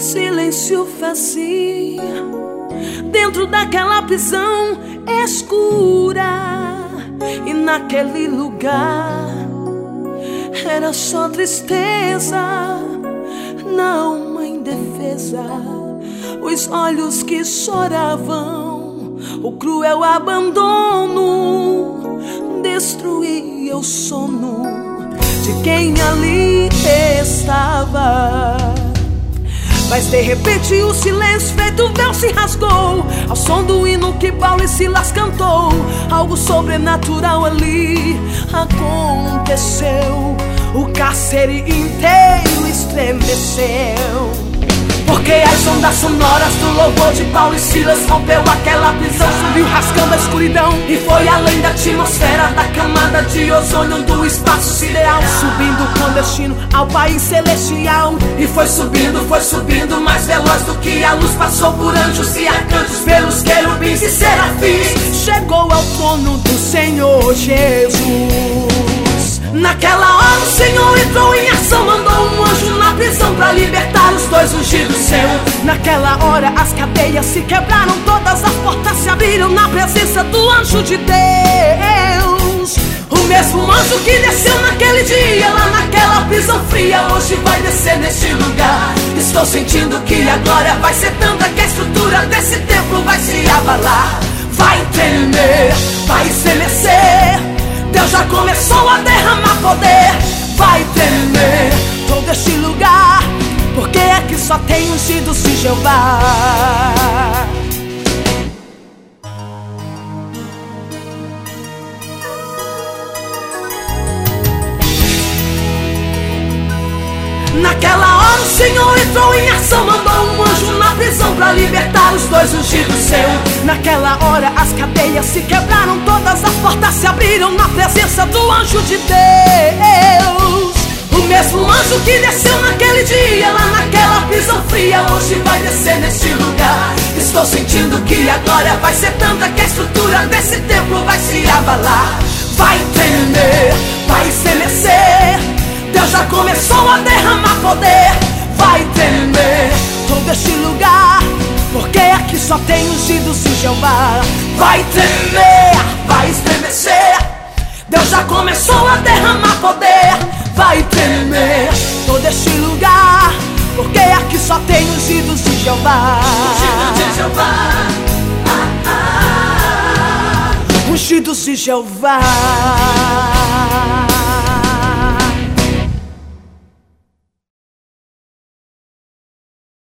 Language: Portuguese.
silêncio fazia dentro daquela prisão escura. E naquele lugar era só tristeza, não uma indefesa. Os olhos que choravam, o cruel abandono destruía o sono de quem ali estava. Mas de repente o silêncio feito véu se rasgou ao som do hino que Paulo e Silas cantou. Algo sobrenatural ali aconteceu. O cárcere inteiro estremeceu, porque as ondas sonoras do louvor de Paulo e Silas rompeu aquela prisão, subiu rasgando a escuridão e foi além da atmosfera, da camada de ozônio do espaço sideral, subindo com destino ao país celestial. E foi subindo mais veloz do que a luz, passou por anjos e arcanjos, pelos querubins e serafins, chegou ao trono do Senhor Jesus. Naquela hora o Senhor entrou em ação, mandou um anjo na prisão pra libertar os dois ungidos seus. Naquela hora as cadeias se quebraram, todas as portas se abriram na presença do anjo de Deus. O mesmo anjo que desceu naquele dia lá naquela prisão fria, hoje vai descer neste lugar. Estou sentindo que a glória vai ser tanta que a estrutura desse templo vai se abalar. Vai tremer, vai estremecer, Deus já começou a derramar poder. Vai tremer todo este lugar, porque aqui só tem ungidos de Jeová. Naquela hora o Senhor entrou em ação, mandou um anjo na prisão pra libertar os dois ungidos seus. Naquela hora as cadeias se quebraram, todas as portas se abriram na presença do anjo de Deus. O mesmo anjo que desceu naquele dia lá naquela prisão fria, hoje vai descer neste lugar. Estou sentindo que a glória vai ser tanta que a estrutura desse templo vai se abalar. Vai tremer, vai estremecer, Deus já começou a derramar poder. Vai tremer todo este lugar, porque aqui só tem ungidos de Jeová. Vai tremer, vai estremecer, Deus já começou a derramar poder. Vai tremer todo este lugar, porque aqui só tem ungidos de Jeová. Ungidos de Jeová, ungidos de Jeová.